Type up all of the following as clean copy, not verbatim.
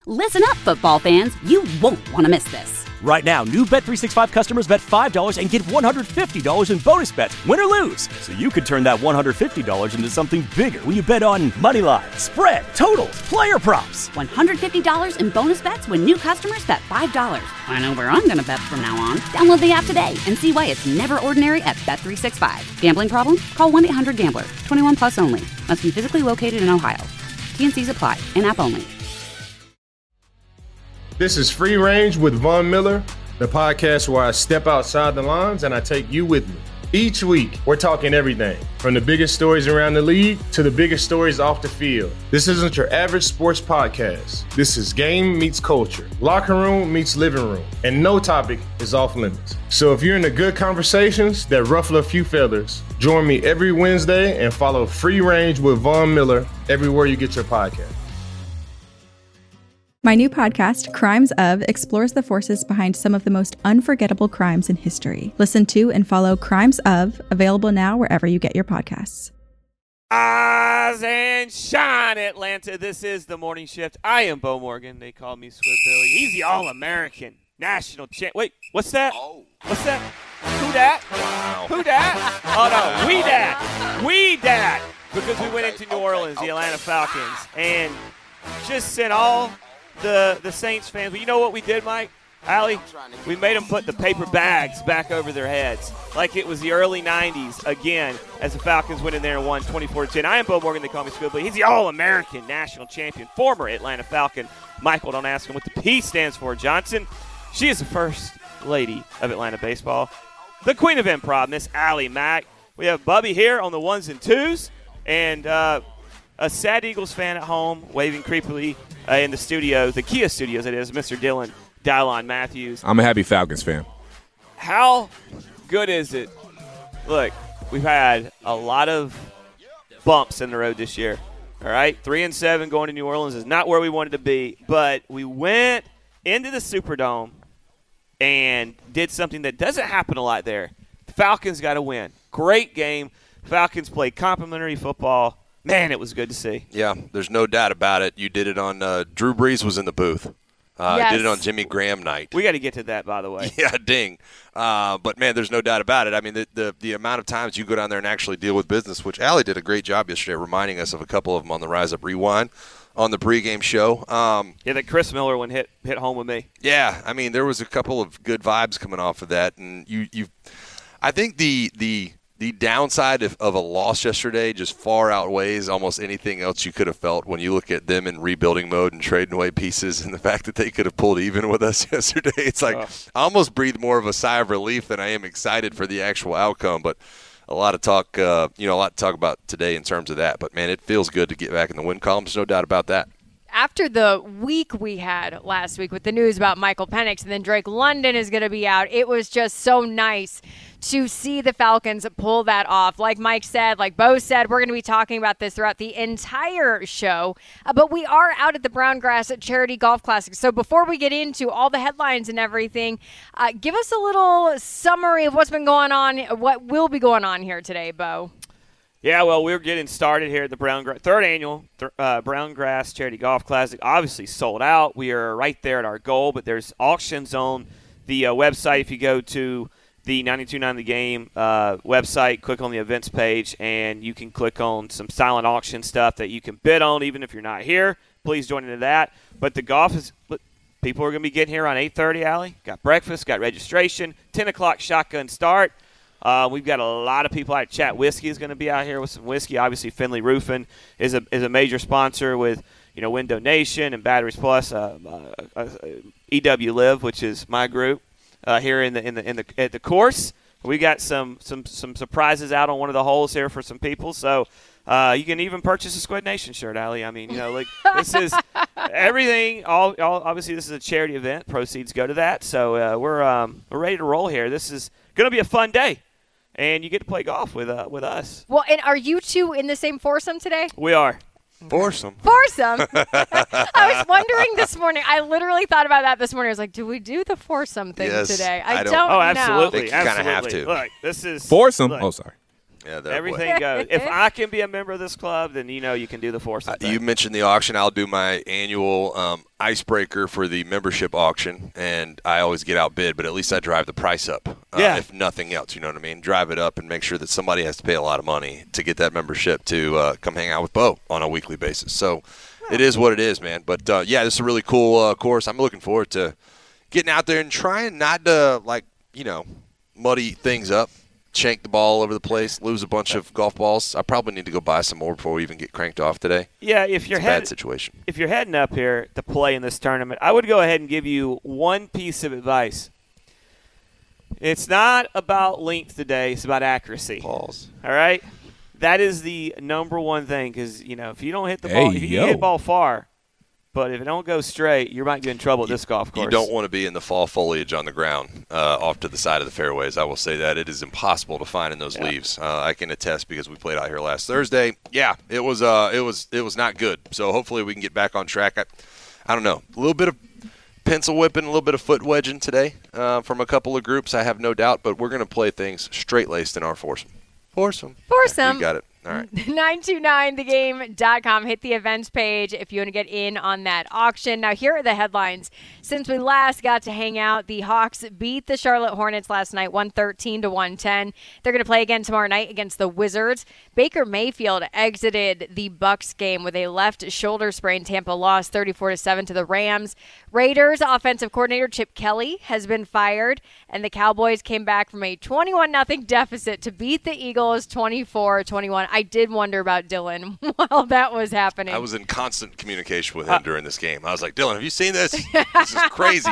Listen up, football fans. You won't want to miss this. Right now, new Bet365 customers bet $5 and get $150 in bonus bets, win or lose. So you could turn that $150 into something bigger when you bet on money line, spread, totals, player props. $150 in bonus bets when new customers bet $5. I know where I'm going to bet from now on. Download the app today and see why it's never ordinary at Bet365. Gambling problem? Call 1-800-GAMBLER. 21 plus only. Must be physically located in Ohio. T&Cs apply. In-app only. This is Free Range with Von Miller, the podcast where I step outside the lines and I take you with me. Each week, we're talking everything, from the biggest stories around the league to the biggest stories off the field. This isn't your average sports podcast. This is game meets culture, locker room meets living room, and no topic is off limits. So if you're into good conversations that ruffle a few feathers, join me every Wednesday and follow Free Range with Von Miller everywhere you get your podcast. My new podcast, Crimes Of, explores the forces behind some of the most unforgettable crimes in history. Listen to and follow Crimes Of, available now wherever you get your podcasts. Rise and shine, Atlanta. This is the Morning Shift. I am Bo Morgan. They call me Squid Billy. He's the All-American national champ. Wait, what's that? What's that? Who that? Wow. Who that? Oh, no, we that. We that. Because we went into New Orleans, the Atlanta Falcons, and just sent all the Saints fans. But you know what we did, Mike? Allie? We made them put the paper bags back over their heads like it was the early 90s again as the Falcons went in there and won 24-10. I am Bo Morgan. They call me Squibbly. He's the All-American national champion, former Atlanta Falcon. Michael, don't ask him what the P stands for. Johnson. She is the first lady of Atlanta baseball. The queen of improv, Miss Allie Mack. We have Bubby here on the ones and twos. And a sad Eagles fan at home waving creepily in the studio, the Kia studios, it is, Mr. Dylon Matthews. I'm a happy Falcons fan. How good is it? Look, we've had a lot of bumps in the road this year. All right, 3-7 going to New Orleans is not where we wanted to be, but we went into the Superdome and did something that doesn't happen a lot there. The Falcons got to win. Great game. Falcons played complimentary football. Man, it was good to see. Yeah, there's no doubt about it. You did it on Drew Brees was in the booth. Yes. Did it on Jimmy Graham night. We got to get to that, by the way. Yeah, ding. But, man, there's no doubt about it. I mean, the amount of times you go down there and actually deal with business, which Allie did a great job yesterday reminding us of a couple of them on the Rise Up Rewind on the pregame show. Yeah, that Chris Miller one hit home with me. Yeah, I mean, there was a couple of good vibes coming off of that. And I think the downside of a loss yesterday just far outweighs almost anything else you could have felt when you look at them in rebuilding mode and trading away pieces, and the fact that they could have pulled even with us yesterday. It's like I almost breathe more of a sigh of relief than I am excited for the actual outcome. But a lot of talk, a lot to talk about today in terms of that. But, man, it feels good to get back in the win column. There's no doubt about that. After the week we had last week with the news about Michael Penix and then Drake London is going to be out, it was just so nice to see the Falcons pull that off. Like Mike said, like Bo said, we're going to be talking about this throughout the entire show. But we are out at the Brown Grass Charity Golf Classic. So before we get into all the headlines and everything, give us a little summary of what's been going on, what will be going on here today, Bo. Yeah, well, we're getting started here at the third annual Brown Grass Charity Golf Classic. Obviously sold out. We are right there at our goal, but there's auctions on the website. If you go to the 92.9 The Game website, click on the events page, and you can click on some silent auction stuff that you can bid on even if you're not here. Please join into that. But the golf is – people are going to be getting here around 8:30, Allie. Got breakfast, got registration, 10 o'clock shotgun start. We've got a lot of people out. Chat Whiskey is going to be out here with some whiskey. Obviously, Finley Roofing is a major sponsor with Window Nation and Batteries Plus. EW Live, which is my group here at the course. We got some surprises out on one of the holes here for some people. So you can even purchase a Squid Nation shirt, Allie. I mean, this is everything. All obviously, this is a charity event. Proceeds go to that. So we're ready to roll here. This is going to be a fun day. And you get to play golf with us. Well, and are you two in the same foursome today? We are. Foursome. I was wondering this morning. I literally thought about that this morning. I was like, do we do the foursome thing today? I don't know. Oh, absolutely. You kind of have to. Look, this is foursome. Look, oh, sorry. Yeah, everything goes. If I can be a member of this club, then you can do the foursome thing. You mentioned the auction. I'll do my annual icebreaker for the membership auction, and I always get outbid, but at least I drive the price up. If nothing else, you know what I mean? Drive it up and make sure that somebody has to pay a lot of money to get that membership to come hang out with Bo on a weekly basis. So it is what it is, man. But, this is a really cool course. I'm looking forward to getting out there and trying not to, muddy things up. Shank the ball all over the place, lose a bunch of golf balls. I probably need to go buy some more before we even get cranked off today. Yeah, it's a bad situation. If you're heading up here to play in this tournament, I would go ahead and give you one piece of advice. It's not about length today; it's about accuracy. Balls. All right, that is the number one thing because if you don't hit the ball, if you hit the ball far. But if it don't go straight, you might get in trouble at this golf course. You don't want to be in the fall foliage on the ground off to the side of the fairways. I will say that. It is impossible to find in those leaves. I can attest because we played out here last Thursday. Yeah, it was not good. So hopefully we can get back on track. I don't know. A little bit of pencil whipping, a little bit of foot wedging today from a couple of groups, I have no doubt. But we're going to play things straight-laced in our foursome. Foursome. Foursome. You got it. All right. 929thegame.com. Hit the events page if you want to get in on that auction. Now, here are the headlines. Since we last got to hang out, the Hawks beat the Charlotte Hornets last night, 113-110. They're going to play again tomorrow night against the Wizards. Baker Mayfield exited the Bucks game with a left shoulder sprain. Tampa lost 34-7 to the Rams. Raiders offensive coordinator Chip Kelly has been fired, and the Cowboys came back from a 21-0 deficit to beat the Eagles 24-21. I did wonder about Dylan while that was happening. I was in constant communication with him during this game. I was like, Dylan, have you seen this? This is crazy.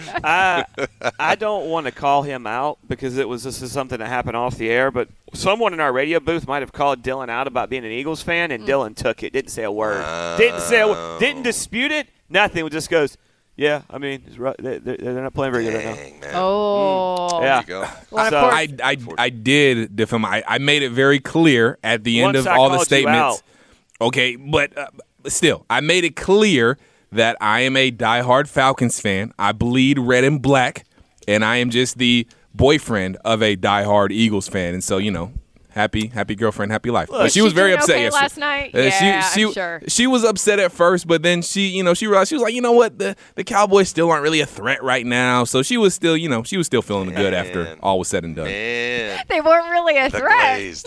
I don't want to call him out because this is something that happened off the air, but someone in our radio booth might have called Dylan out about being an Eagles fan, and Dylan took it. Didn't say a word. Didn't dispute it. Nothing. Just goes, yeah, I mean, they're not playing very good right now. Man. Oh. Yeah. There you go. Well, So- I did defend him. I made it very clear at the end Once of I all the called you statements. out. Okay, but still, I made it clear that I am a diehard Falcons fan. I bleed red and black, and I am just the boyfriend of a diehard Eagles fan. And so, happy girlfriend, happy life. Look, But she was very doing upset okay yesterday. last night? Yeah, I'm sure. She was upset at first, but then she realized, she was like, you know what, the Cowboys still aren't really a threat right now. So she was still, feeling good after all was said and done. Man. They weren't really a The threat. Glaze.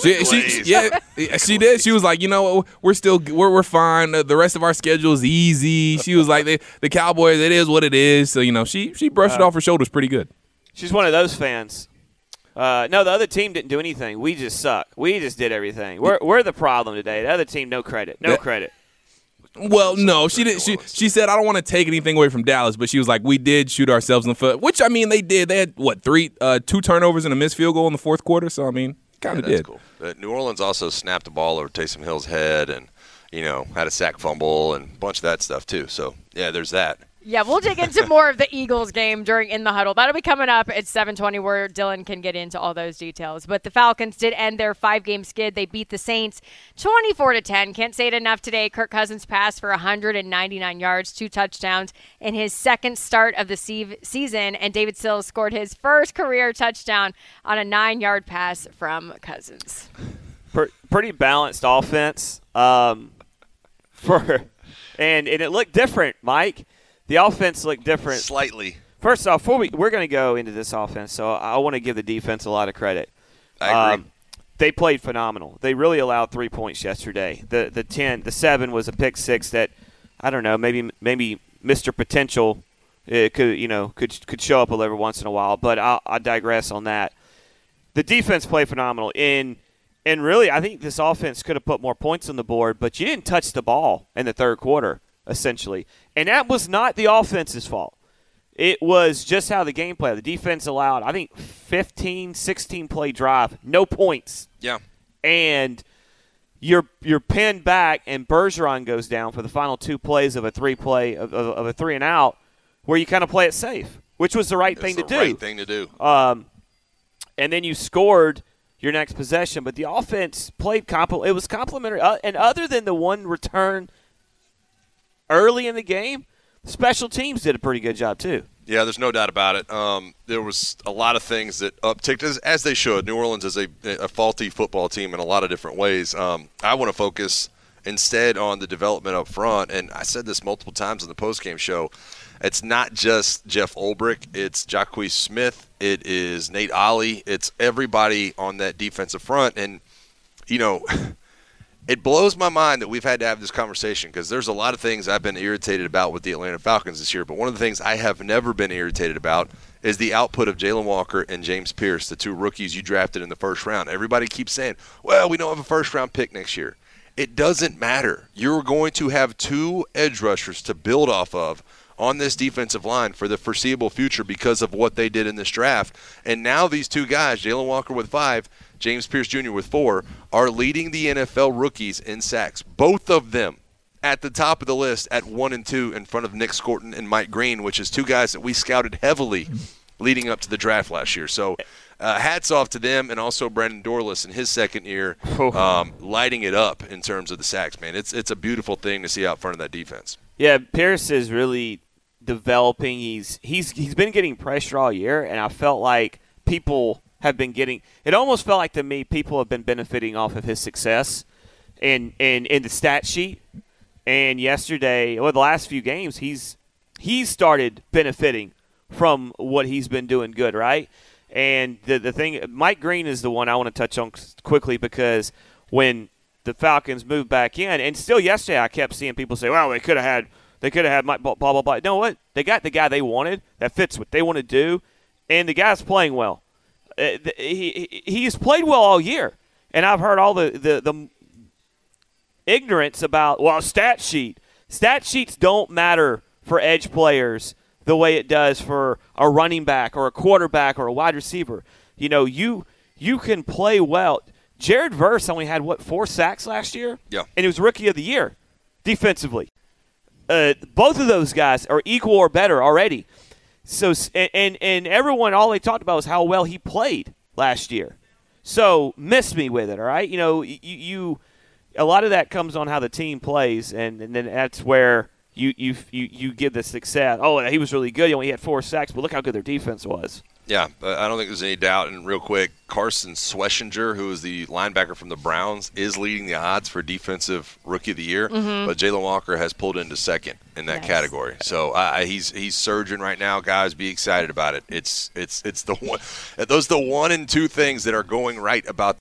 She did. She was like, we're fine. The rest of our schedule is easy. She was like, the Cowboys, it is what it is. So she brushed it off her shoulders pretty good. She's one of those fans. No, the other team didn't do anything. We just suck. We just did everything. We're the problem today. The other team, no credit. No credit. Well, no, she didn't. She said, I don't want to take anything away from Dallas, but she was like, we did shoot ourselves in the foot, which, I mean, they did. They had, 2 turnovers and a missed field goal in the fourth quarter. So, I mean, kind of did. Cool. New Orleans also snapped the ball over Taysom Hill's head and, had a sack fumble and a bunch of that stuff too. So, yeah, there's that. Yeah, we'll dig into more of the Eagles game during In the Huddle. That'll be coming up at 7:20 where Dylan can get into all those details. But the Falcons did end their 5-game skid. They beat the Saints 24-10. Can't say it enough today. Kirk Cousins passed for 199 yards, 2 touchdowns in his second start of the season. And David Sills scored his first career touchdown on a 9-yard pass from Cousins. Pretty balanced offense. And it looked different, Mike. The offense looked different. Slightly. First off, we're going to go into this offense, so I want to give the defense a lot of credit. I agree. They played phenomenal. They really allowed 3 points yesterday. The 7 was a pick 6 that, I don't know, maybe Mr. Potential could show up every once in a while, but I'll digress on that. The defense played phenomenal. And really, I think this offense could have put more points on the board, but you didn't touch the ball in the third quarter, essentially. And that was not the offense's fault. It was just how the game played. The defense allowed, I think, 15, 16-play drive, no points. Yeah. And you're pinned back, and Bergeron goes down for the final 2 plays of a 3-play of a 3-and-out, where you kind of play it safe, which was the right thing to do. Right thing to do. And then you scored your next possession, but the offense played it was complimentary. And other than the one return early in the game, special teams did a pretty good job too. Yeah, there's no doubt about it. There was a lot of things that upticked, as they should. New Orleans is a faulty football team in a lot of different ways. I want to focus instead on the development up front, and I said this multiple times in the postgame show. It's not just Jeff Ulbrich. It's Jacquez Smith. It is Nate Ollie. It's everybody on that defensive front. And, you know, it blows my mind that we've had to have this conversation because there's a lot of things I've been irritated about with the Atlanta Falcons this year. But one of the things I have never been irritated about is the output of Jalen Walker and James Pierce, the two rookies you drafted in the first round. Everybody keeps saying, well, we don't have a first-round pick next year. It doesn't matter. You're going to have two edge rushers to build off of on this defensive line for the foreseeable future because of what they did in this draft. And now these two guys, Jalen Walker with 5, James Pierce Jr. with 4, are leading the NFL rookies in sacks. Both of them at the top of the list at 1 and 2 in front of Nick Scorton and Mike Green, which is two guys that we scouted heavily leading up to the draft last year. So hats off to them, and also Brandon Dorless in his second year lighting it up in terms of the sacks, man. It's a beautiful thing to see out front of that defense. Yeah, Pierce is really developing. He's been getting pressure all year, and I felt like people have been getting – it almost felt like to me people have been benefiting off of his success in the stat sheet. And yesterday, the last few games, he's started benefiting from what he's been doing good, right? And the thing – Mike Green is the one I want to touch on quickly because when the Falcons moved back in, and still yesterday I kept seeing people say, well, they could have had Mike blah, blah, blah. You know what? They got the guy they wanted that fits what they want to do, and the guy's playing well. He's played well all year, and I've heard all the ignorance about, well, stat sheet. Stat sheets don't matter for edge players the way it does for a running back or a quarterback or a wide receiver. You know, you can play well. Jared Verse only had, 4 sacks last year? Yeah. And he was Rookie of the Year defensively. Both of those guys are equal or better already. So and everyone, all they talked about was how well he played last year. So miss me with it, all right? You know, you a lot of that comes on how the team plays, and then that's where you give the success. Oh, he was really good. He only had 4 sacks, but look how good their defense was. Yeah, I don't think there's any doubt. And real quick, Carson Schlesinger, who is the linebacker from the Browns, is leading the odds for Defensive Rookie of the Year. Mm-hmm. But Jalen Walker has pulled into second in that category. So he's surging right now, guys. Be excited about it. It's the one. Those are the 1 and 2 things that are going right about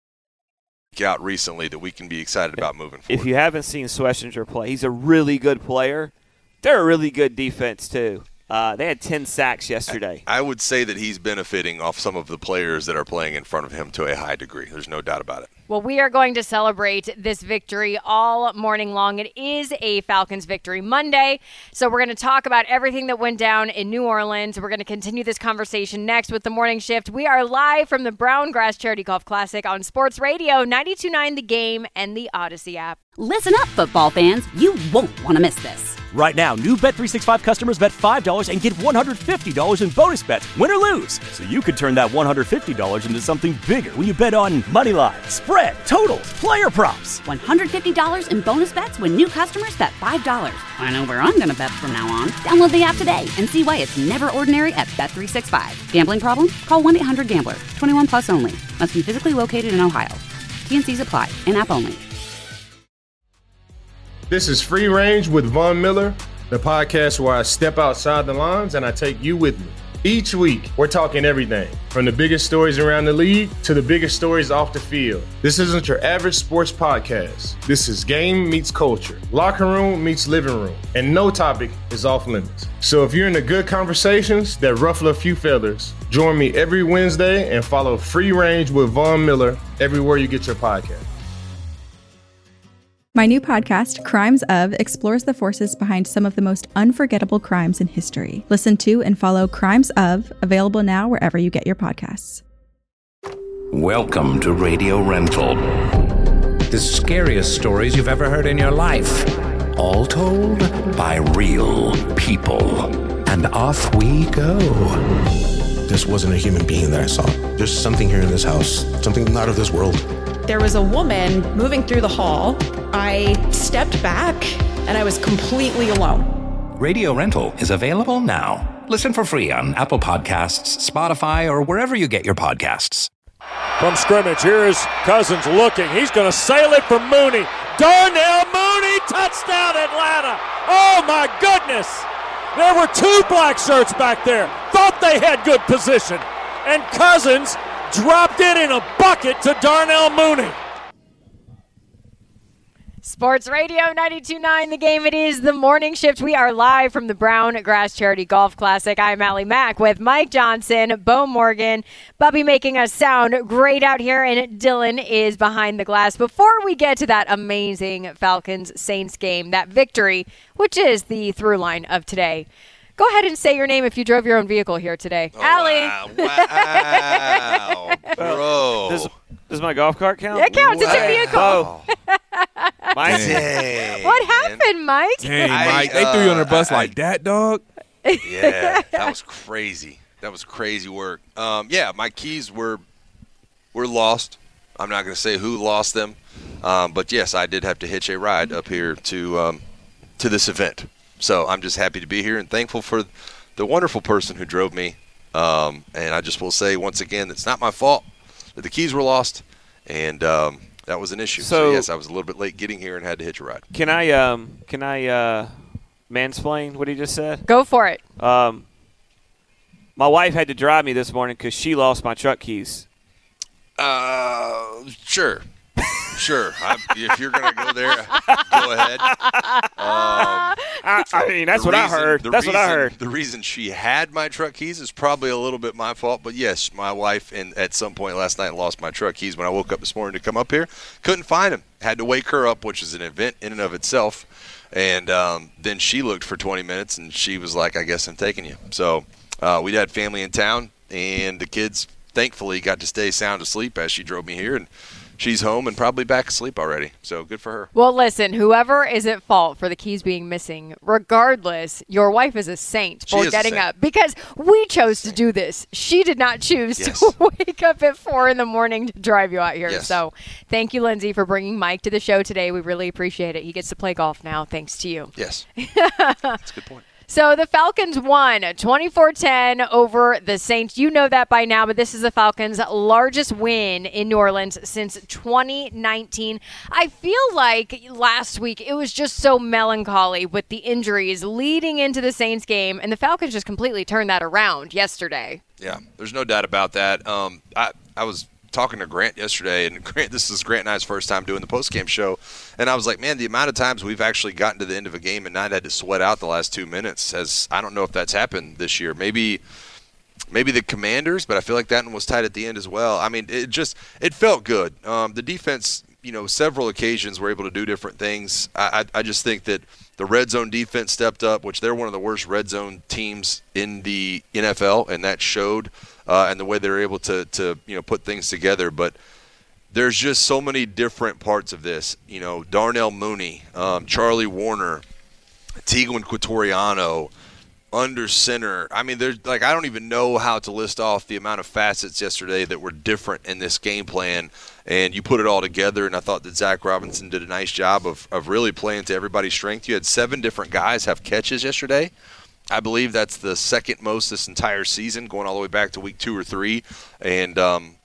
out recently that we can be excited about moving forward. If you haven't seen Schlesinger play, he's a really good player. They're a really good defense too. They had 10 sacks yesterday. I would say that he's benefiting off some of the players that are playing in front of him to a high degree. There's no doubt about it. Well, we are going to celebrate this victory all morning long. It is a Falcons Victory Monday, so we're going to talk about everything that went down in New Orleans. We're going to continue this conversation next with the Morning Shift. We are live from the Brown Grass Charity Golf Classic on Sports Radio 92.9 The Game and the Odyssey app. Listen up, football fans. You won't want to miss this. Right now, new Bet365 customers bet $5 and get $150 in bonus bets, win or lose. So you could turn that $150 into something bigger when you bet on moneyline, spread, totals, player props. $150 in bonus bets when new customers bet $5. I know where I'm going to bet from now on. Download the app today and see why it's never ordinary at Bet365. Gambling problem? Call 1-800-GAMBLER. 21 plus only. Must be physically located in Ohio. T&Cs apply. In-app only. This is Free Range with Von Miller, the podcast where I step outside the lines and I take you with me. Each week, we're talking everything from the biggest stories around the league to the biggest stories off the field. This isn't your average sports podcast. This is game meets culture, locker room meets living room, and no topic is off limits. So if you're into good conversations that ruffle a few feathers, join me every Wednesday and follow Free Range with Von Miller everywhere you get your podcast. My new podcast, Crimes Of, explores the forces behind some of the most unforgettable crimes in history. Listen to and follow Crimes Of, available now wherever you get your podcasts. Welcome to Radio Rental. The scariest stories you've ever heard in your life. All told by real people. And off we go. This wasn't a human being that I saw. There's something here in this house, something not of this world. There was a woman moving through the hall. I stepped back and I was completely alone. Radio Rental is available now. Listen for free on Apple Podcasts, Spotify, or wherever you get your podcasts. From scrimmage, here is Cousins looking. He's going to sail it for Mooney. Darnell Mooney, touchdown Atlanta. Oh, my goodness. There were 2 black shirts back there. Thought they had good position. And Cousins dropped it in a bucket to Darnell Mooney. Sports Radio 92.9 The Game. It is the morning shift. We are live from the Brown Grass Charity Golf Classic. I'm Allie Mack with Mike Johnson, Bo Morgan, Bubby making us sound great out here, and Dylan is behind the glass. Before we get to that amazing Falcons-Saints game, that victory, which is the through line of today, go ahead and say your name if you drove your own vehicle here today. Allie. Wow. Bro. Does my golf cart count? It counts. It's a vehicle. Oh. What happened, Mike? Dang, Mike. They threw you on the bus like that, dog. Yeah, that was crazy. That was crazy work. Yeah, my keys were lost. I'm not going to say who lost them. But, yes, I did have to hitch a ride up here to this event. So I'm just happy to be here and thankful for the wonderful person who drove me. And I just will say once again, it's not my fault that the keys were lost, and that was an issue. So yes, I was a little bit late getting here and had to hitch a ride. Can I mansplain what he just said? Go for it. My wife had to drive me this morning because she lost my truck keys. Sure. If you're going to go there, go ahead. I mean, that's what I heard. The reason she had my truck keys is probably a little bit my fault. But, yes, my wife at some point last night lost my truck keys when I woke up this morning to come up here. Couldn't find them. Had to wake her up, which is an event in and of itself. And then she looked for 20 minutes, and she was like, I guess I'm taking you. So we had family in town, and the kids thankfully got to stay sound asleep as she drove me here. And she's home and probably back asleep already, so good for her. Well, listen, whoever is at fault for the keys being missing, regardless, your wife is a saint for getting up. Because we chose to do this. She did not choose to wake up at 4 in the morning to drive you out here. Yes. So thank you, Lindsay, for bringing Mike to the show today. We really appreciate it. He gets to play golf now, thanks to you. Yes. That's a good point. So the Falcons won 24-10 over the Saints. You know that by now, but this is the Falcons' largest win in New Orleans since 2019. I feel like last week it was just so melancholy with the injuries leading into the Saints game, and the Falcons just completely turned that around yesterday. Yeah, there's no doubt about that. I was talking to Grant yesterday, and this is Grant and I's first time doing the post-game show, and I was like, man, the amount of times we've actually gotten to the end of a game and not had to sweat out the last 2 minutes, I don't know if that's happened this year. Maybe the Commanders, but I feel like that one was tight at the end as well. I mean, it felt good. The defense, several occasions were able to do different things. I just think that the red zone defense stepped up, which they're one of the worst red zone teams in the NFL, and that showed. And the way they're able to put things together. But there's just so many different parts of this. Darnell Mooney, Charlie Warner, Tiguan Quatoriano, under center. I mean, there's I don't even know how to list off the amount of facets yesterday that were different in this game plan. And you put it all together, and I thought that Zach Robinson did a nice job of really playing to everybody's strength. You had 7 different guys have catches yesterday. I believe that's the second most this entire season, going all the way back to week 2 or 3. And,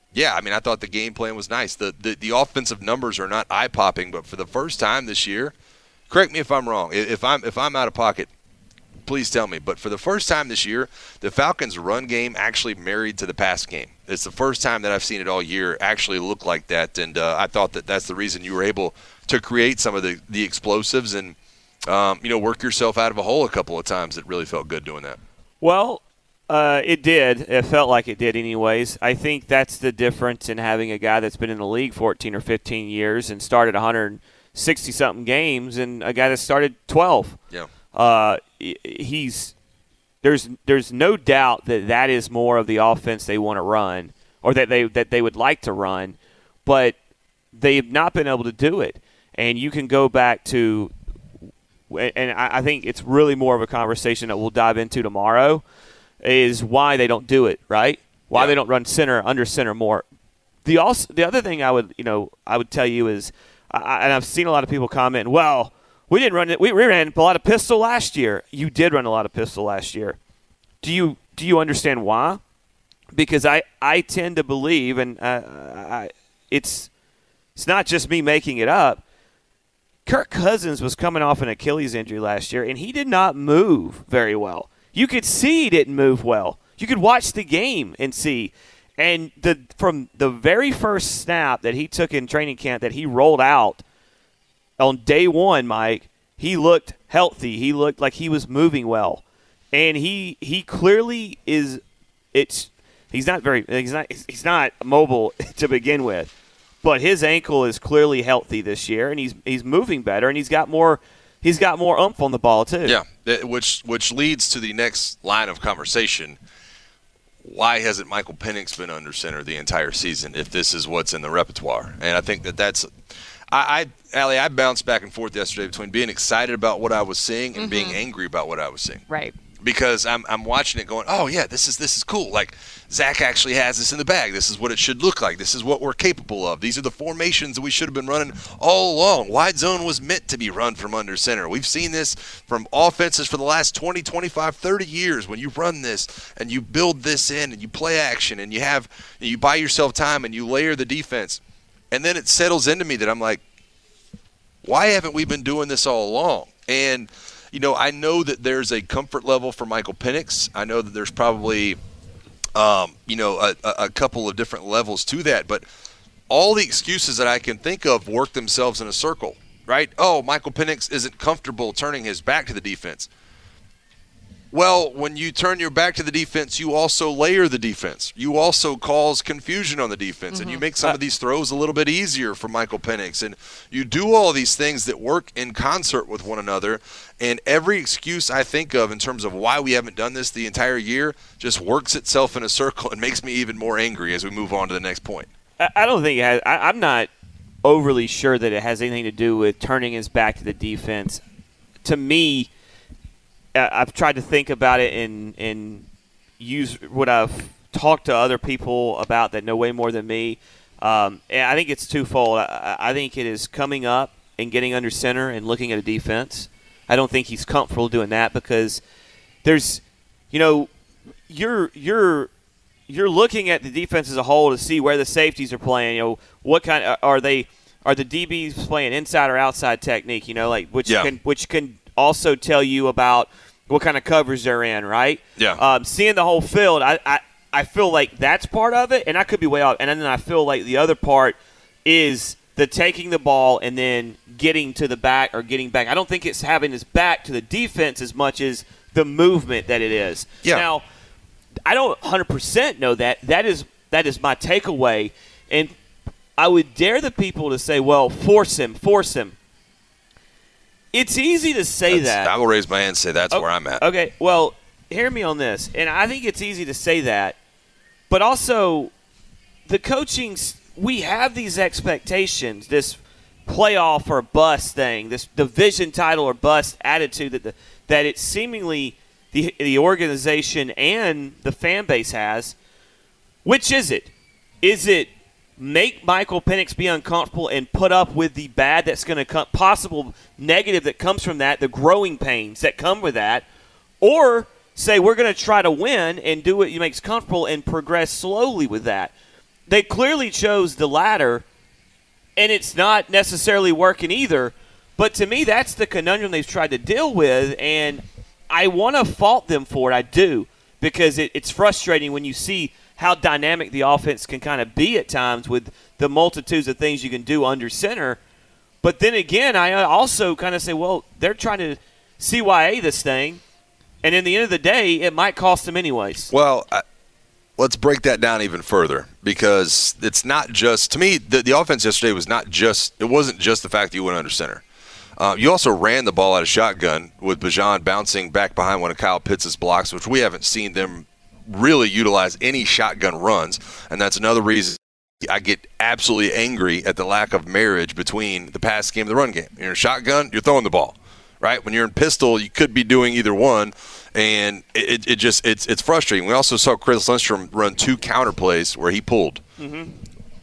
I thought the game plan was nice. The offensive numbers are not eye-popping, but for the first time this year, correct me if I'm wrong. If I'm out of pocket, please tell me. But for the first time this year, the Falcons' run game actually married to the pass game. It's the first time that I've seen it all year actually look like that. And I thought that that's the reason you were able to create some of the explosives and work yourself out of a hole a couple of times. It really felt good doing that. Well, it did. It felt like it did anyways. I think that's the difference in having a guy that's been in the league 14 or 15 years and started 160-something games and a guy that started 12. Yeah. There's no doubt that is more of the offense they want to run or that they would like to run, but they've not been able to do it. And you can go back to – and I think it's really more of a conversation that we'll dive into tomorrow, is why they don't do it, right? Why they don't run under center more. The other thing I would tell you is, and I've seen a lot of people comment, well, We didn't run it. We ran a lot of pistol last year. You did run a lot of pistol last year. Do you understand why? Because I tend to believe, and it's not just me making it up. Kirk Cousins was coming off an Achilles injury last year, and he did not move very well. You could see he didn't move well. You could watch the game and see. And from the very first snap that he took in training camp that he rolled out on day one, Mike, he looked healthy. He looked like he was moving well. And he clearly is he's not mobile to begin with. But his ankle is clearly healthy this year, and he's moving better, and he's got more oomph on the ball too. Yeah, which leads to the next line of conversation. Why hasn't Michael Penix been under center the entire season if this is what's in the repertoire? And I think that's Allie, I bounced back and forth yesterday between being excited about what I was seeing and being angry about what I was seeing. Right. Because I'm watching it going, oh, yeah, this is cool. Like, Zach actually has this in the bag. This is what it should look like. This is what we're capable of. These are the formations that we should have been running all along. Wide zone was meant to be run from under center. We've seen this from offenses for the last 20, 25, 30 years. When you run this and you build this in and you play action and you buy yourself time and you layer the defense. And then it settles into me that I'm like, why haven't we been doing this all along? And I know that there's a comfort level for Michael Penix. I know that there's probably, a couple of different levels to that. But all the excuses that I can think of work themselves in a circle, right? Oh, Michael Penix isn't comfortable turning his back to the defense. Well, when you turn your back to the defense, you also layer the defense. You also cause confusion on the defense, and you make some of these throws a little bit easier for Michael Penix. And you do all these things that work in concert with one another, and every excuse I think of in terms of why we haven't done this the entire year just works itself in a circle and makes me even more angry as we move on to the next point. I don't think it has. I'm not overly sure that it has anything to do with turning his back to the defense. To me, I've tried to think about it and use what I've talked to other people about that know way more than me. And I think it's twofold. I think it is coming up and getting under center and looking at a defense. I don't think he's comfortable doing that because there's, you're looking at the defense as a whole to see where the safeties are playing. What kind are the DBs playing inside or outside technique? Which can also tell you about what kind of coverage they're in, right? Yeah. Seeing the whole field, I feel like that's part of it, and I could be way off. And then I feel like the other part is the taking the ball and then getting to the back or getting back. I don't think it's having his back to the defense as much as the movement that it is. Yeah. Now, I don't 100% know that. That is my takeaway. And I would dare the people to say, well, force him. It's easy to say that. I will raise my hand and say that's where I'm at. Okay, well, hear me on this. And I think it's easy to say that. But also, the coaching, we have these expectations, this playoff or bust thing, this division title or bust attitude that it seemingly the organization and the fan base has. Which is it? Is it make Michael Penix be uncomfortable and put up with the bad that's going to come, possible negative that comes from that, the growing pains that come with that, or say we're going to try to win and do what you makes comfortable and progress slowly with that? They clearly chose the latter, and it's not necessarily working either. But to me, that's the conundrum they've tried to deal with, and I want to fault them for it. I do, because it's frustrating when you see how dynamic the offense can kind of be at times with the multitudes of things you can do under center. But then again, I also kind of say, well, they're trying to CYA this thing, and in the end of the day, it might cost them anyways. Well, let's break that down even further, because it's not just – to me, the offense yesterday was not just – it wasn't just the fact that you went under center. You also ran the ball out of shotgun with Bijan bouncing back behind one of Kyle Pitts' blocks, which we haven't seen them really utilize any shotgun runs, and that's another reason I get absolutely angry at the lack of marriage between the pass game and the run game. You're in shotgun, you're throwing the ball, right? When you're in pistol, you could be doing either one, and it's frustrating. We also saw Chris Lindstrom run 2 counter plays where he pulled. Mm-hmm.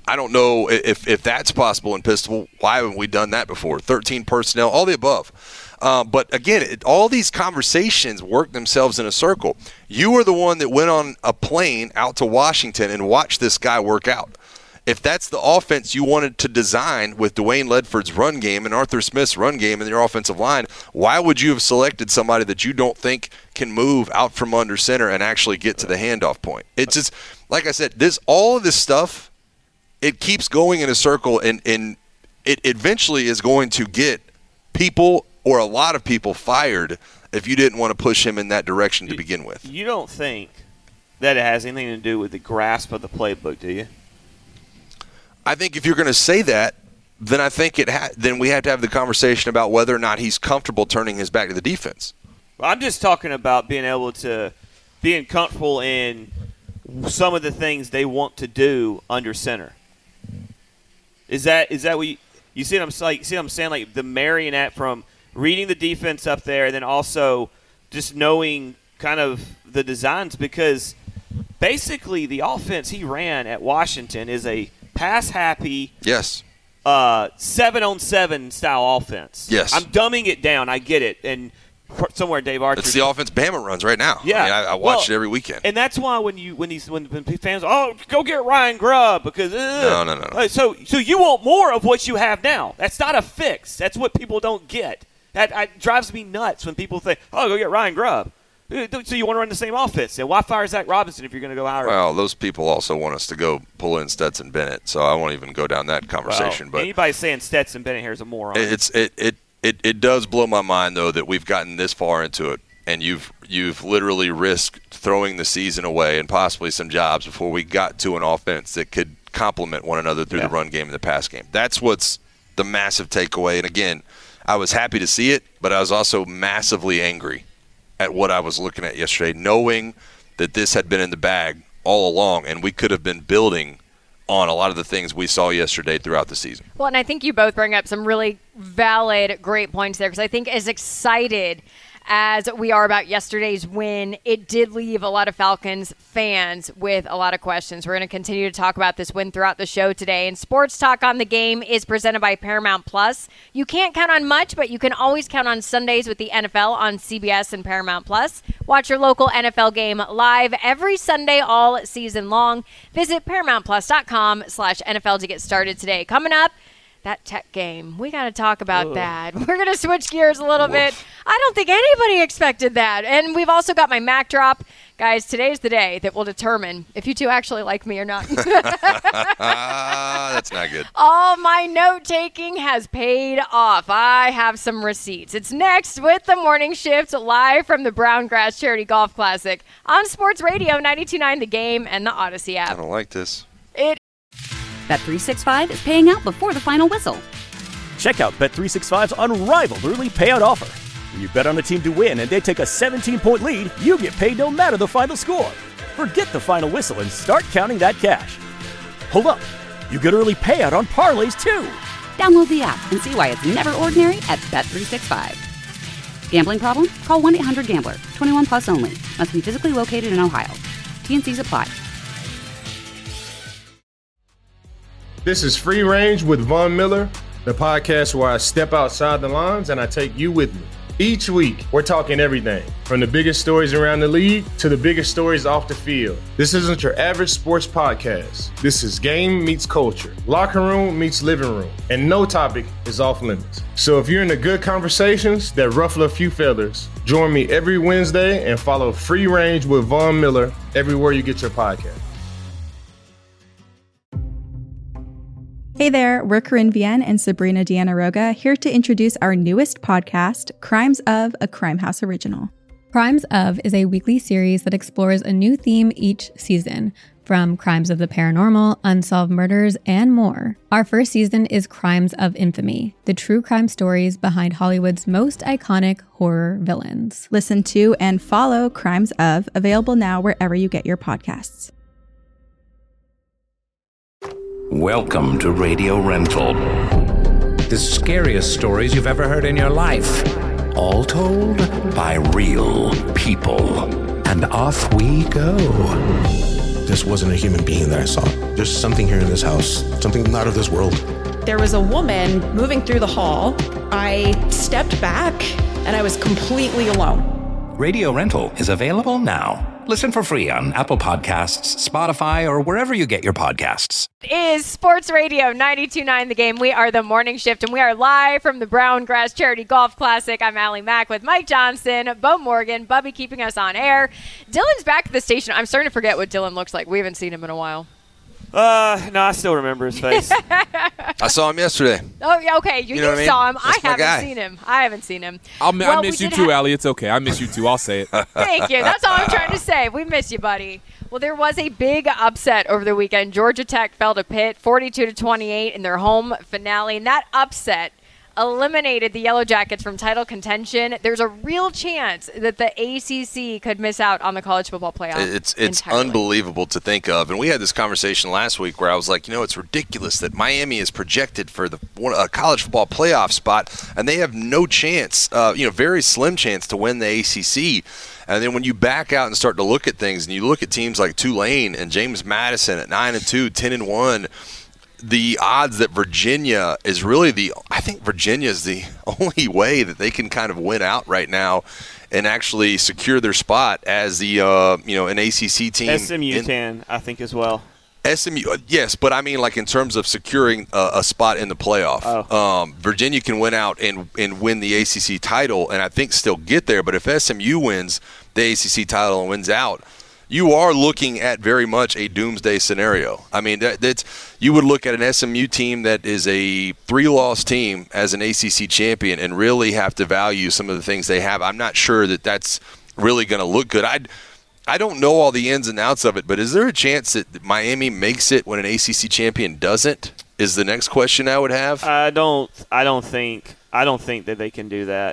I don't know if that's possible in Pistol. Why haven't we done that before? 13 personnel, all the above. But again, all these conversations work themselves in a circle. You are the one that went on a plane out to Washington and watched this guy work out. If that's the offense you wanted to design with Dwayne Ledford's run game and Arthur Smith's run game and your offensive line, why would you have selected somebody that you don't think can move out from under center and actually get to the handoff point? It's just, like I said, all of this stuff, it keeps going in a circle, and it eventually is going to get people or a lot of people fired if you didn't want to push him in that direction to begin with. You don't think that it has anything to do with the grasp of the playbook, do you? I think if you're going to say that, then I think then we have to have the conversation about whether or not he's comfortable turning his back to the defense. Well, I'm just talking about being comfortable in some of the things they want to do under center. Is that what you see? What I'm saying? Like the marionette from reading the defense up there, and then also just knowing kind of the designs, because basically the offense he ran at Washington is a pass-happy, 7-on-7 style offense. Yes. I'm dumbing it down. I get it. And somewhere Dave Archer. It's the offense Bama runs right now. Yeah. I watch it every weekend. And that's why when fans, go get Ryan Grubb because No. So you want more of what you have now. That's not a fix. That's what people don't get. That drives me nuts when people think, go get Ryan Grubb. So you want to run the same offense. And why fire Zach Robinson if you're going to go hire him? Well, those people also want us to go pull in Stetson Bennett, so I won't even go down that conversation. But anybody saying Stetson Bennett here is a moron. It does blow my mind, though, that we've gotten this far into it, and you've literally risked throwing the season away and possibly some jobs before we got to an offense that could complement one another through the run game and the pass game. That's what's the massive takeaway. And, again, I was happy to see it, but I was also massively angry at what I was looking at yesterday, knowing that this had been in the bag all along, and we could have been building on a lot of the things we saw yesterday throughout the season. Well, and I think you both bring up some really valid, great points there, because I think as excited as we are about yesterday's win, it did leave a lot of Falcons fans with a lot of questions. We're going to continue to talk about this win throughout the show today. And Sports Talk on the Game is presented by Paramount Plus. You can't count on much, but you can always count on Sundays with the NFL on CBS and Paramount Plus. Watch your local NFL game live every Sunday all season long. Visit ParamountPlus.com/NFL to get started today. Coming up, that Tech game. We got to talk about that. We're going to switch gears a little bit. I don't think anybody expected that. And we've also got my Mac drop. Guys, today's the day that will determine if you two actually like me or not. That's not good. All my note-taking has paid off. I have some receipts. It's next with the Morning Shift, live from the Brown Grass Charity Golf Classic on Sports Radio 92.9 The Game and the Odyssey app. I don't like this. Bet365 is paying out before the final whistle. Check out Bet365's unrivaled early payout offer. When you bet on a team to win and they take a 17-point lead, you get paid no matter the final score. Forget the final whistle and start counting that cash. Hold up. You get early payout on parlays, too. Download the app and see why it's never ordinary at Bet365. Gambling problem? Call 1-800-GAMBLER. 21 plus only. Must be physically located in Ohio. T&Cs apply. This is Free Range with Von Miller, the podcast where I step outside the lines and I take you with me. Each week, we're talking everything from the biggest stories around the league to the biggest stories off the field. This isn't your average sports podcast. This is game meets culture, locker room meets living room, and no topic is off limits. So if you're into good conversations that ruffle a few feathers, join me every Wednesday and follow Free Range with Von Miller everywhere you get your podcast. Hey there, we're Corinne Vienne and Sabrina Deanna Roga here to introduce our newest podcast, Crimes of, a Crime House original. Crimes of is a weekly series that explores a new theme each season, from crimes of the paranormal, unsolved murders, and more. Our first season is Crimes of Infamy, the true crime stories behind Hollywood's most iconic horror villains. Listen to and follow Crimes of, available now wherever you get your podcasts. Welcome to Radio Rental. The scariest stories you've ever heard in your life. All told by real people. And off we go. this wasn't a human being that I saw. There's something here in this house, something not of this world. There was a woman moving through the hall. I stepped back and I was completely alone. Radio Rental is available now. Listen for free on Apple Podcasts, Spotify, or wherever you get your podcasts. It is Sports Radio 92.9 The Game. We are the Morning Shift, and we are live from the Brown Grass Charity Golf Classic. I'm Allie Mack with Mike Johnson, Bo Morgan, Bubby keeping us on air. Dylan's back at the station. I'm starting to forget what Dylan looks like. We haven't seen him in a while. No, I still remember his face. I saw him yesterday. Oh, yeah, okay. You know what I mean? saw him. That's my guy. I haven't seen him. I miss you too, Allie. It's okay. I miss you too. I'll say it. Thank you. That's all I'm trying to say. We miss you, buddy. Well, there was a big upset over the weekend. Georgia Tech fell to Pitt 42-28 in their home finale, and that upset eliminated the Yellow Jackets from title contention. There's a real chance that the ACC could miss out on the college football playoff. It's unbelievable to think of. And we had this conversation last week where I was like, it's ridiculous that Miami is projected for the college football playoff spot, and they have no chance, very slim chance to win the ACC. And then when you back out and start to look at things, and you look at teams like Tulane and James Madison at 9-2, 10-1, the odds that Virginia is really I think Virginia is the only way that they can kind of win out right now and actually secure their spot as the an ACC team. SMU can, I think, as well. SMU, yes, but I mean, like in terms of securing a spot in the playoff, Virginia can win out and win the ACC title, and I think still get there. But if SMU wins the ACC title and wins out, you are looking at very much a doomsday scenario. I mean, you would look at an SMU team that is a 3-loss team as an ACC champion and really have to value some of the things they have. I'm not sure that that's really going to look good. I don't know all the ins and outs of it, but is there a chance that Miami makes it when an ACC champion doesn't? Is the next question I would have. I don't think that they can do that.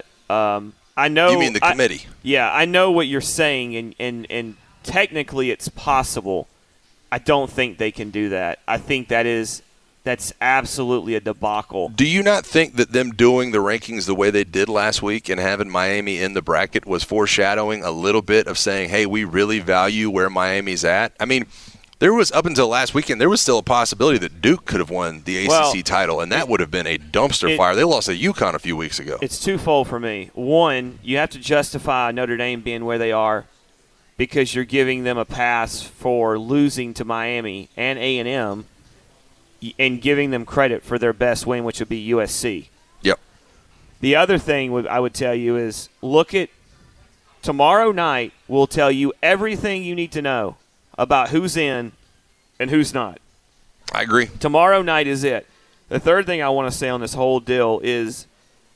I know. You mean the committee? I know what you're saying, and technically it's possible. I don't think they can do that. I think that's absolutely a debacle. Do you not think that them doing the rankings the way they did last week and having Miami in the bracket was foreshadowing a little bit of saying, hey, we really value where Miami's at? I mean, there was, up until last weekend, there was still a possibility that Duke could have won the ACC title, and that would have been a dumpster fire. They lost to UConn a few weeks ago. It's twofold for me. One, you have to justify Notre Dame being where they are because you're giving them a pass for losing to Miami and A&M and giving them credit for their best win, which would be USC. Yep. The other thing I would tell you is look at tomorrow night will tell you everything you need to know about who's in and who's not. I agree. Tomorrow night is it. The third thing I want to say on this whole deal is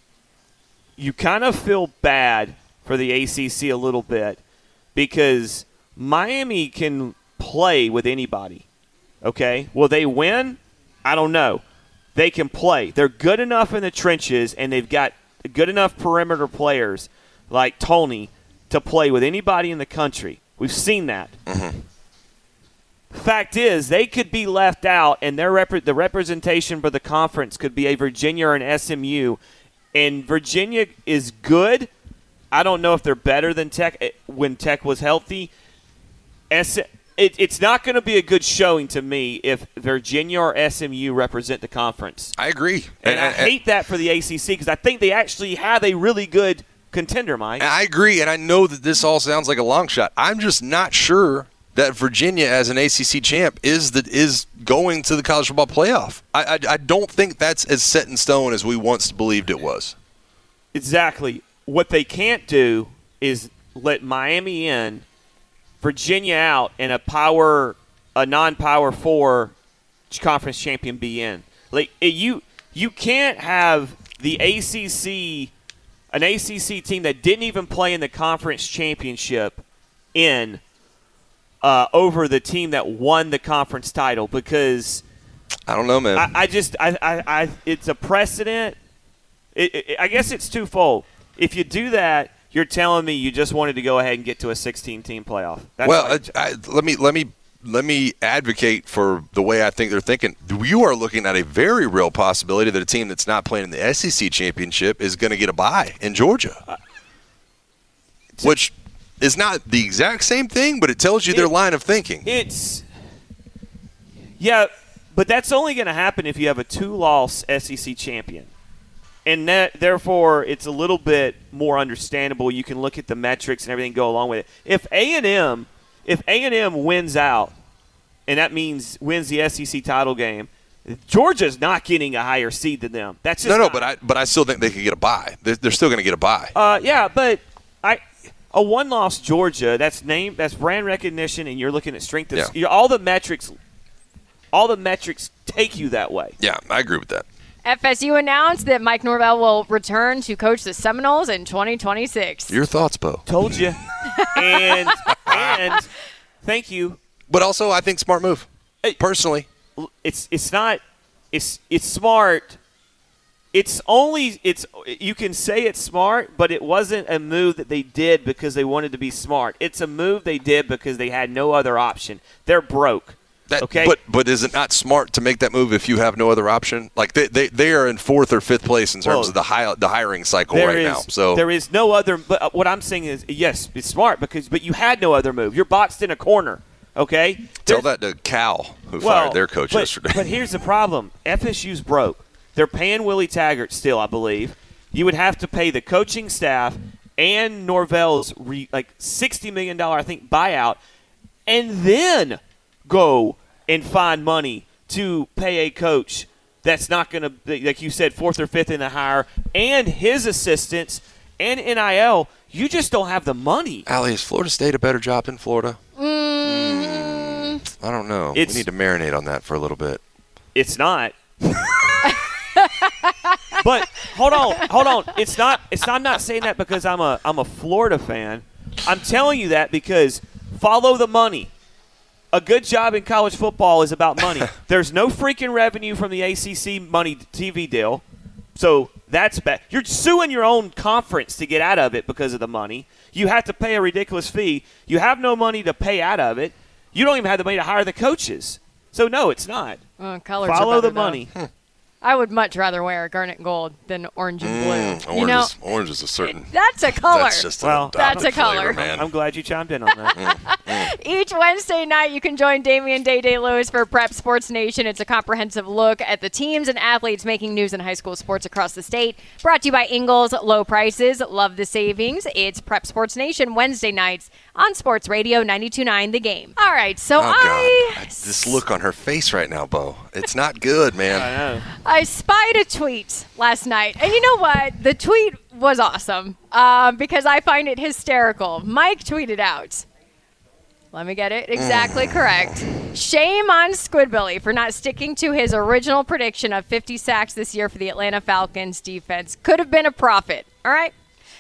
you kind of feel bad for the ACC a little bit because Miami can play with anybody. Okay? Will they win? I don't know. They can play. They're good enough in the trenches, and they've got good enough perimeter players like Tony to play with anybody in the country. We've seen that. Mm-hmm. Fact is, they could be left out, and the representation for the conference could be a Virginia or an SMU. And Virginia is good. I don't know if they're better than Tech when Tech was healthy. It's not going to be a good showing to me if Virginia or SMU represent the conference. I agree. And I hate that for the ACC because I think they actually have a really good contender, Mike. I agree, and I know that this all sounds like a long shot. I'm just not sure that Virginia as an ACC champ is going to the college football playoff. I don't think that's as set in stone as we once believed it was. Exactly. What they can't do is let Miami in, Virginia out, and a non-power 4 conference champion be in. Like you can't have the ACC, an ACC team that didn't even play in the conference championship in over the team that won the conference title because I don't know, man. It's a precedent. I guess it's twofold. If you do that, you're telling me you just wanted to go ahead and get to a 16-team playoff. Let me advocate for the way I think they're thinking. You are looking at a very real possibility that a team that's not playing in the SEC championship is going to get a bye in Georgia, which is not the exact same thing, but it tells you their line of thinking. Yeah, but that's only going to happen if you have a 2-loss SEC champion. And therefore, it's a little bit more understandable. You can look at the metrics and everything go along with it. If A&M wins out, and that means wins the SEC title game, Georgia's not getting a higher seed than them. That's just but I still think they could get a bye. They're still going to get a bye. Yeah, but a 1-loss Georgia, that's brand recognition, and you're looking at strength of all the metrics take you that way. Yeah, I agree with that. FSU announced that Mike Norvell will return to coach the Seminoles in 2026. Your thoughts, Bo? Told you. and thank you. But also, I think smart move. Personally, it's smart. You can say it's smart, but it wasn't a move that they did because they wanted to be smart. It's a move they did because they had no other option. They're broke. Okay. But is it not smart to make that move if you have no other option? Like they are in 4th or 5th place in terms of the hiring cycle now. So there is no other. But what I'm saying is, yes, it's smart but you had no other move. You're boxed in a corner. Okay. Tell that to Cal, who fired their coach yesterday. But here's the problem: FSU's broke. They're paying Willie Taggart still, I believe. You would have to pay the coaching staff and Norvell's $60 million, I think, buyout, and then go and find money to pay a coach that's not going to, like you said, 4th or 5th in the hire, and his assistants and NIL. You just don't have the money. Allie, is Florida State a better job than Florida? I don't know. We need to marinate on that for a little bit. It's not. But hold on. It's not. I'm not saying that because I'm a Florida fan. I'm telling you that because follow the money. A good job in college football is about money. There's no freaking revenue from the ACC money TV deal, so that's bad. You're suing your own conference to get out of it because of the money. You have to pay a ridiculous fee. You have no money to pay out of it. You don't even have the money to hire the coaches. So no, it's not. Follow the money. I would much rather wear garnet and gold than orange and blue. Orange is a certain. That's a color. That's just that's a color. Flavor, man. I'm glad you chimed in on that. Each Wednesday night, you can join Damian Day Lewis for Prep Sports Nation. It's a comprehensive look at the teams and athletes making news in high school sports across the state. Brought to you by Ingles. Low prices, love the savings. It's Prep Sports Nation Wednesday nights on Sports Radio 92.9 The Game. All right, so this look on her face right now, Bo. It's not good, man. I know. I spied a tweet last night, and you know what? The tweet was awesome because I find it hysterical. Mike tweeted out, let me get it exactly correct. Shame on Squidbilly for not sticking to his original prediction of 50 sacks this year for the Atlanta Falcons defense. Could have been a profit, all right?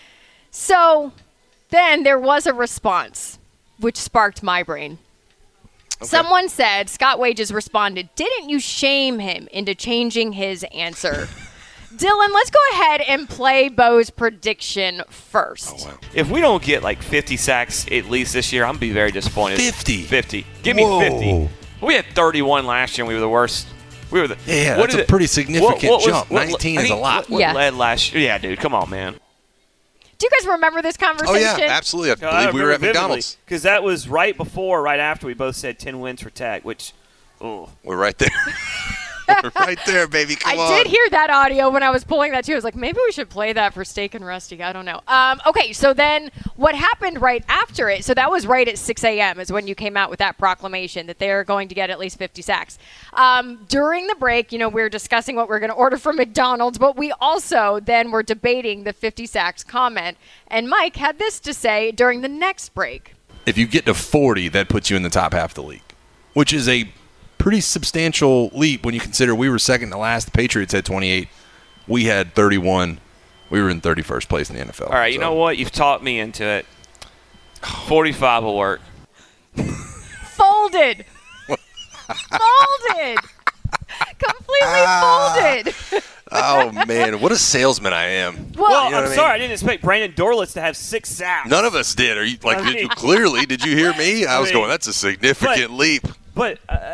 So then there was a response, which sparked my brain. Okay. Someone said, Scott Wages responded, didn't you shame him into changing his answer? Dylan, let's go ahead and play Bo's prediction first. Oh, wow. If we don't get like 50 sacks at least this year, I'm going to be very disappointed. 50? Give me 50. We had 31 last year, and we were the worst. That's a pretty significant jump. 19 is a lot. What led last year? Yeah, dude, come on, man. Do you guys remember this conversation? Oh, yeah, absolutely. I believe we were at McDonald's. Because that was right after we both said 10 wins for Tech, which, we're right there. We're right there, baby. Come on. I did hear that audio when I was pulling that, too. I was like, maybe we should play that for Steak and Rusty. I don't know. Okay, so then what happened right after it, so that was right at 6 a.m. is when you came out with that proclamation that they're going to get at least 50 sacks. During the break, we were discussing what we're going to order from McDonald's, but we also then were debating the 50 sacks comment. And Mike had this to say during the next break. If you get to 40, that puts you in the top half of the league, which is a pretty substantial leap when you consider we were second to last. The Patriots had 28. We had 31. We were in 31st place in the NFL. All right, you know what? You've talked me into it. 45 will work. Folded. Folded. Completely folded. Oh, man. What a salesman I am. Well, I'm sorry. I didn't expect Brandon Dorlitz to have 6 sacks. None of us did. Are you clearly, did you hear me? I was going, that's a significant leap. But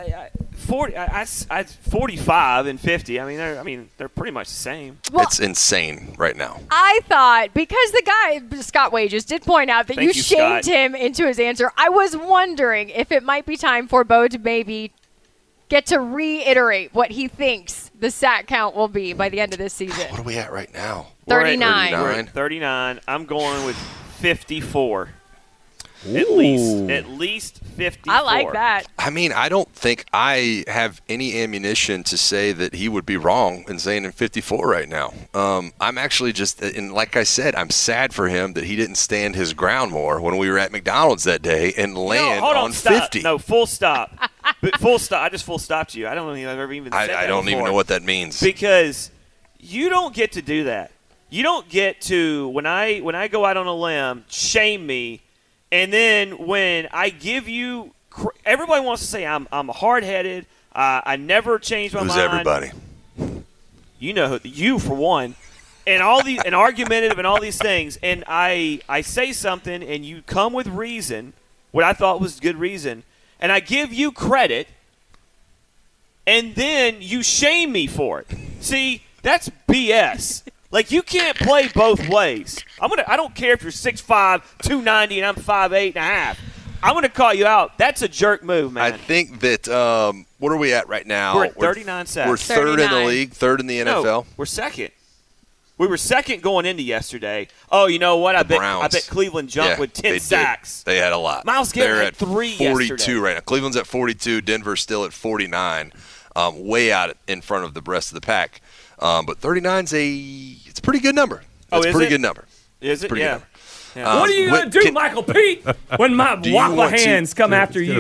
45 and 50. I mean, they're pretty much the same. Well, it's insane right now. I thought because the guy Scott Wages did point out that you shamed him into his answer. I was wondering if it might be time for Bo to maybe get to reiterate what he thinks the sack count will be by the end of this season. What are we at right now? 39. We're at 39. I'm going with 54. At least 54. I like that. I mean, I don't think I have any ammunition to say that he would be wrong in saying in 54 right now. I'm actually just, and like I said, I'm sad for him that he didn't stand his ground more when we were at McDonald's that day and land on 50. No, full stop. Full stop. I just full stopped you. I don't think I've ever even said that I don't before. even know what that means. Because you don't get to do that. You don't get to, when I go out on a limb, shame me. And then when I give you, everybody wants to say I'm hard-headed. I never change my mind. Who's everybody? You know, you for one, and all these, and argumentative, and all these things. And I say something, and you come with reason, what I thought was good reason, and I give you credit, and then you shame me for it. See, that's BS. Like, you can't play both ways. I don't care if you're 6'5", 290, and I'm 5'8.5". I'm going to call you out. That's a jerk move, man. I think that what are we at right now? We're at 39 sacks. We're third in the league, third in the NFL. No, we're second. We were second going into yesterday. Oh, you know what? I bet Cleveland jumped with 10 sacks. They had a lot. Myles Garrett had 3 42 yesterday. right now. Cleveland's at 42. Denver's still at 49, way out in front of the rest of the pack. But 39's it's a pretty good number. It's a pretty good number. Is it? Pretty good number. Yeah. What are you going to do, Michael Pete, when my waffle hands come after you?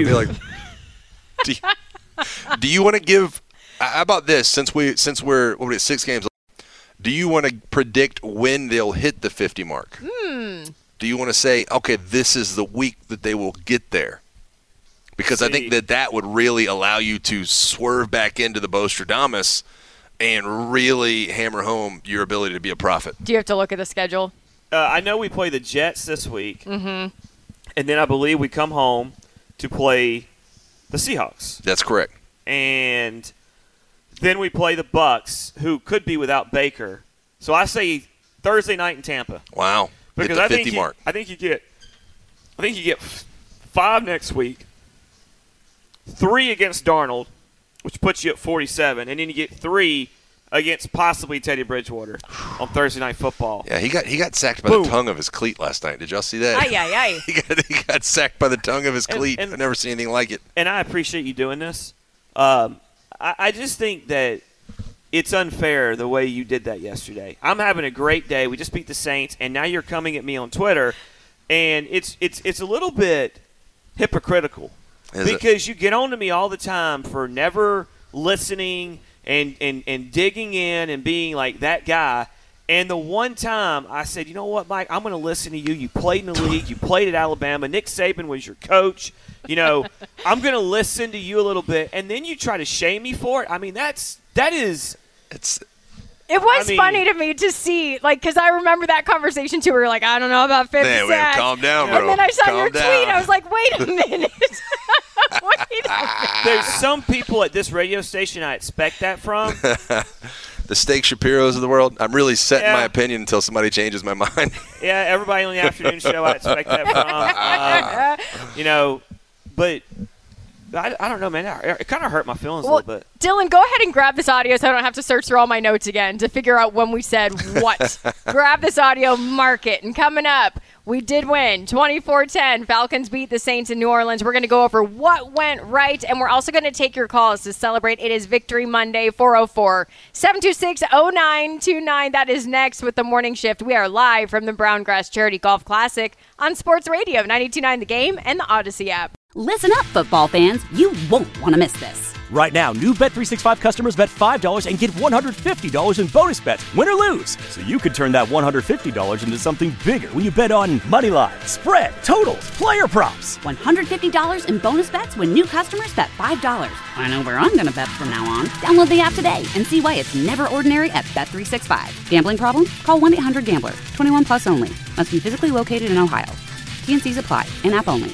Do you want to give – how about this? Since we're 6 games, do you want to predict when they'll hit the 50 mark? Do you want to say, okay, this is the week that they will get there? Because I think that would really allow you to swerve back into the Bostradamus and really hammer home your ability to be a prophet. Do you have to look at the schedule? I know we play the Jets this week, Mm-hmm. and then I believe we come home to play the Seahawks. That's correct. And then we play the Bucks, who could be without Baker. So I say Thursday night in Tampa. Wow. Because hit the 50 mark. I think you get 5 next week, 3 against Darnold, which puts you at 47, and then you get 3 against possibly Teddy Bridgewater on Thursday Night Football. Yeah, he got sacked by the tongue of his cleat last night. Did y'all see that? Aye. He got sacked by the tongue of his cleat. I've never seen anything like it. And I appreciate you doing this. I just think that it's unfair the way you did that yesterday. I'm having a great day. We just beat the Saints, and now you're coming at me on Twitter, and it's a little bit hypocritical. Because you get on to me all the time for never listening and digging in and being like that guy. And the one time I said, you know what, Mike, I'm going to listen to you. You played in the league. You played at Alabama. Nick Saban was your coach. You know, I'm going to listen to you a little bit. And then you try to shame me for it. I mean, that is – It was funny to me to see, like, because I remember that conversation, too. We were like, I don't know about 50 sacks. Calm down, bro. And then I saw your down. tweet. I was like, wait a minute. Wait a minute. There's some people at this radio station I expect that from. The Steak Shapiros of the world. I'm really setting my opinion until somebody changes my mind. Yeah, everybody on the afternoon show I expect that from. You know, but I don't know, man. It kind of hurt my feelings a little bit. Dylan, go ahead and grab this audio so I don't have to search through all my notes again to figure out when we said what. Grab this audio, mark it. And coming up, we did win 24-10. Falcons beat the Saints in New Orleans. We're going to go over what went right, and we're also going to take your calls to celebrate. It is Victory Monday, 404-726-0929. That is next with the morning shift. We are live from the Brown Grass Charity Golf Classic on Sports Radio 92.9 The Game and the Odyssey app. Listen up, football fans. You won't want to miss this. Right now, new Bet365 customers bet $5 and get $150 in bonus bets, win or lose. So you could turn that $150 into something bigger when you bet on money line, spread, totals, player props. $150 in bonus bets when new customers bet $5. I know where I'm going to bet from now on. Download the app today and see why it's never ordinary at Bet365. Gambling problem? Call 1-800-GAMBLER. 21 plus only. Must be physically located in Ohio. T&Cs apply. In-app only.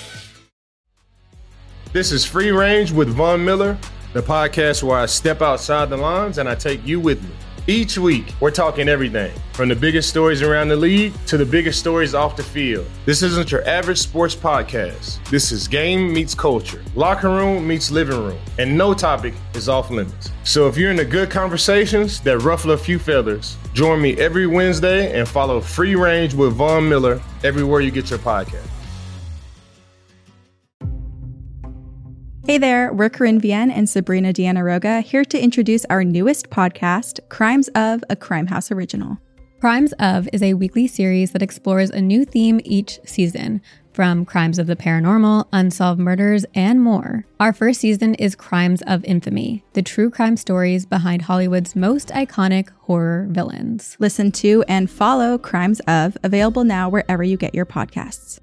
This is Free Range with Von Miller, the podcast where I step outside the lines and I take you with me. Each week, we're talking everything from the biggest stories around the league to the biggest stories off the field. This isn't your average sports podcast. This is game meets culture, locker room meets living room, and no topic is off limits. So if you're into good conversations that ruffle a few feathers, join me every Wednesday and follow Free Range with Von Miller everywhere you get your podcast. Hey there, we're Corinne Vienne and Sabrina Deanna Roga here to introduce our newest podcast, Crimes of, a Crime House original. Crimes of is a weekly series that explores a new theme each season, from crimes of the paranormal, unsolved murders, and more. Our first season is Crimes of Infamy, the true crime stories behind Hollywood's most iconic horror villains. Listen to and follow Crimes of, available now wherever you get your podcasts.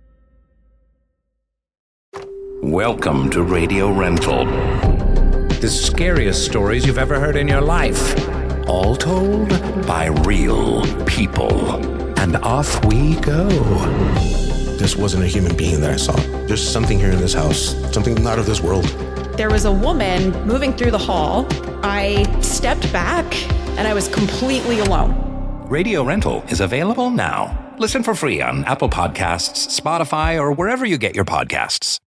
Welcome to Radio Rental. The scariest stories you've ever heard in your life. All told by real people. And off we go. This wasn't a human being that I saw. There's something here in this house, something not of this world. There was a woman moving through the hall. I stepped back and I was completely alone. Radio Rental is available now. Listen for free on Apple Podcasts, Spotify, or wherever you get your podcasts.